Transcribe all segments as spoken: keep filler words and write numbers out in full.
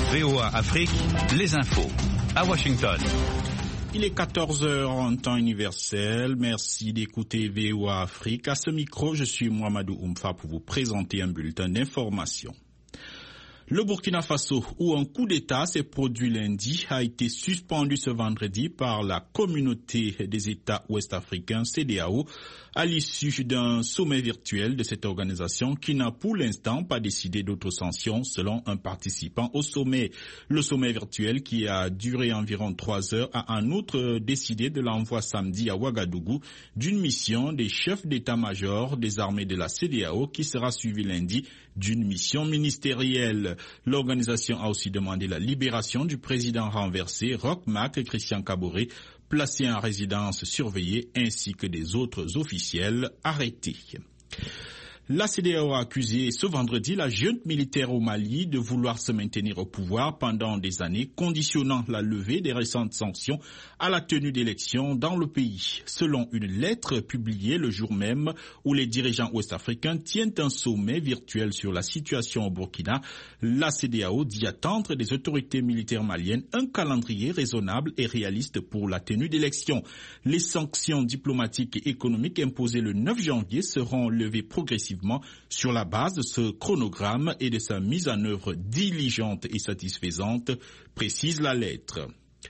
V O A Afrique, les infos. À Washington. Il est quatorze heures en temps universel. Merci d'écouter V O A Afrique. À ce micro, je suis Mohamedou Oumfa pour vous présenter un bulletin d'information. Le Burkina Faso, où un coup d'État s'est produit lundi, a été suspendu ce vendredi par la communauté des États ouest-africains, C E D E A O, à l'issue d'un sommet virtuel de cette organisation qui n'a pour l'instant pas décidé d'autres sanctions selon un participant au sommet. Le sommet virtuel, qui a duré environ trois heures, a en outre décidé de l'envoi samedi à Ouagadougou d'une mission des chefs d'état-major des armées de la C E D E A O qui sera suivie lundi d'une mission ministérielle. L'organisation a aussi demandé la libération du président renversé, Roch Marc Christian Kaboré, placé en résidence surveillée, ainsi que des autres officiels arrêtés. La C E D E A O a accusé ce vendredi la junte militaire au Mali de vouloir se maintenir au pouvoir pendant des années, conditionnant la levée des récentes sanctions à la tenue d'élections dans le pays. Selon une lettre publiée le jour même où les dirigeants ouest-africains tiennent un sommet virtuel sur la situation au Burkina, la C E D E A O dit attendre des autorités militaires maliennes un calendrier raisonnable et réaliste pour la tenue d'élections. Les sanctions diplomatiques et économiques imposées le neuf janvier seront levées progressivement sur la base de ce chronogramme et de sa mise en œuvre diligente et satisfaisante, précise la lettre.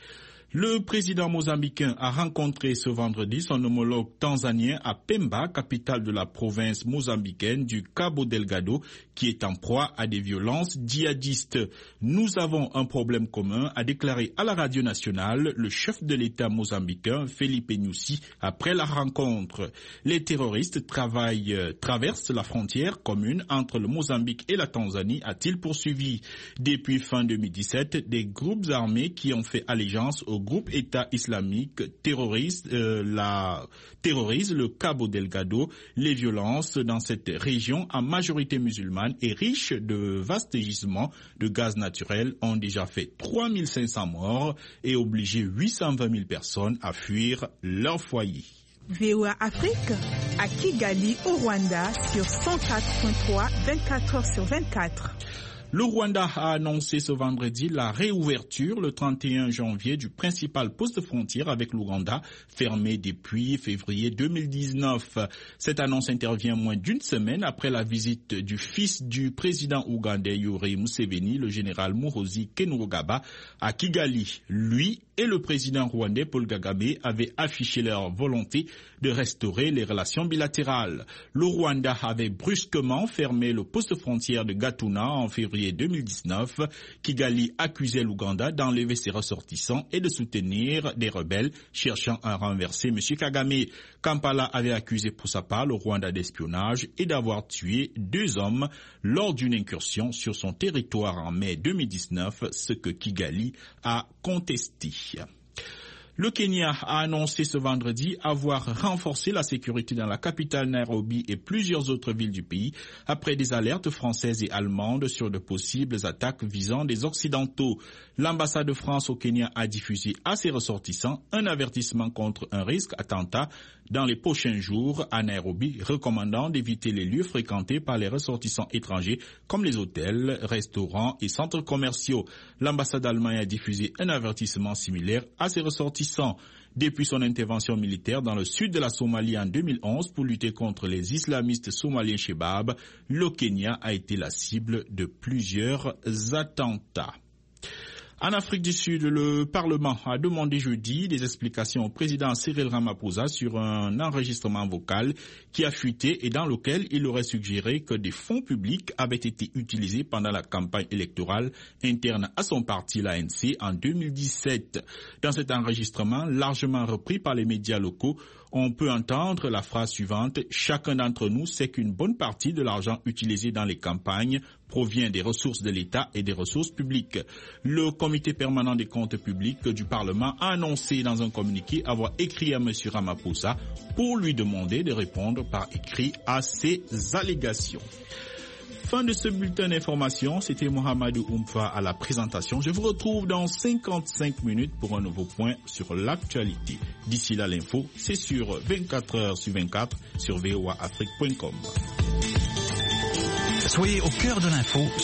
Le président mozambicain a rencontré ce vendredi son homologue tanzanien à Pemba, capitale de la province mozambicaine du Cabo Delgado, qui est en proie à des violences djihadistes. Nous avons un problème commun, a déclaré à la radio nationale le chef de l'État mozambicain, Felipe Nyusi, après la rencontre. Les terroristes travaillent, euh, traversent la frontière commune entre le Mozambique et la Tanzanie, a-t-il poursuivi. Depuis fin deux mille dix-sept, des groupes armés qui ont fait allégeance au groupe État islamique terroriste, euh, la, terrorise le Cabo Delgado. Les violences dans cette région, en majorité musulmane et riche de vastes gisements de gaz naturel, ont déjà fait trois mille cinq cents morts et obligé huit cent vingt mille personnes à fuir leur foyer. V O A Afrique à Kigali au Rwanda sur cent quatre point trois, vingt-quatre heures sur vingt-quatre. Le Rwanda a annoncé ce vendredi la réouverture le trente et un janvier du principal poste frontière avec l'Ouganda, fermé depuis février deux mille dix-neuf. Cette annonce intervient moins d'une semaine après la visite du fils du président ougandais Yoweri Museveni, le général Muhoozi Kainerugaba, à Kigali. Lui et le président rwandais Paul Kagame avaient affiché leur volonté de restaurer les relations bilatérales. Le Rwanda avait brusquement fermé le poste frontière de Gatuna en février deux mille dix-neuf. Kigali accusait l'Ouganda d'enlever ses ressortissants et de soutenir des rebelles cherchant à renverser M. Kagame. Kampala avait accusé pour sa part le Rwanda d'espionnage et d'avoir tué deux hommes lors d'une incursion sur son territoire en mai deux mille dix-neuf, ce que Kigali a contesté. Le Kenya a annoncé ce vendredi avoir renforcé la sécurité dans la capitale Nairobi et plusieurs autres villes du pays après des alertes françaises et allemandes sur de possibles attaques visant des Occidentaux. L'ambassade de France au Kenya a diffusé à ses ressortissants un avertissement contre un risque attentat dans les prochains jours à Nairobi, recommandant d'éviter les lieux fréquentés par les ressortissants étrangers comme les hôtels, restaurants et centres commerciaux. L'ambassade allemande a diffusé un avertissement similaire à ses ressortissants. Depuis son intervention militaire dans le sud de la Somalie en deux mille onze pour lutter contre les islamistes somaliens Shebab, le Kenya a été la cible de plusieurs attentats. En Afrique du Sud, le Parlement a demandé jeudi des explications au président Cyril Ramaphosa sur un enregistrement vocal qui a fuité et dans lequel il aurait suggéré que des fonds publics avaient été utilisés pendant la campagne électorale interne à son parti, l'A N C, en deux mille dix-sept. Dans cet enregistrement, largement repris par les médias locaux, on peut entendre la phrase suivante: « Chacun d'entre nous sait qu'une bonne partie de l'argent utilisé dans les campagnes provient des ressources de l'État et des ressources publiques. » Le comité permanent des comptes publics du Parlement a annoncé dans un communiqué avoir écrit à M. Ramaphosa pour lui demander de répondre par écrit à ces allégations. Fin de ce bulletin d'information, c'était Mohamedou Oumfa à la présentation. Je vous retrouve dans cinquante-cinq minutes pour un nouveau point sur l'actualité. D'ici là, l'info, c'est sur vingt-quatre heures sur vingt-quatre sur v o a afrique point com. Soyez au cœur de l'info